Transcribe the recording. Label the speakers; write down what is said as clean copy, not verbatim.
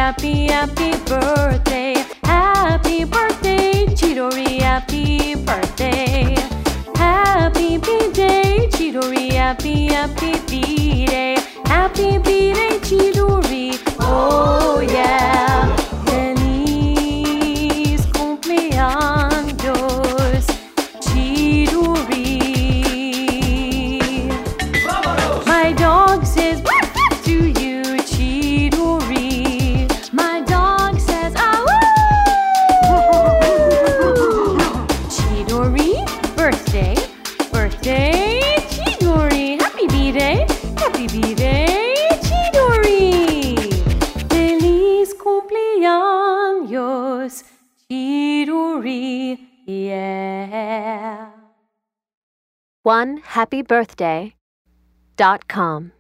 Speaker 1: happy, happy birthday. Happy birthday, Chidori, happy birthday. Happy B-Day, Chidori, happy, happy B-Day. Happy B-Day, Chidori, oh yeah. Feliz cumpleaños, Chidori. My dog says to you, Chidori. My dog says, ah Chidori, birthday, birthday, Chidori. Happy B-Day, happy B-Day, Chidori. Feliz cumpleaños, Chidori, yeah.
Speaker 2: OneHappyBirthday.com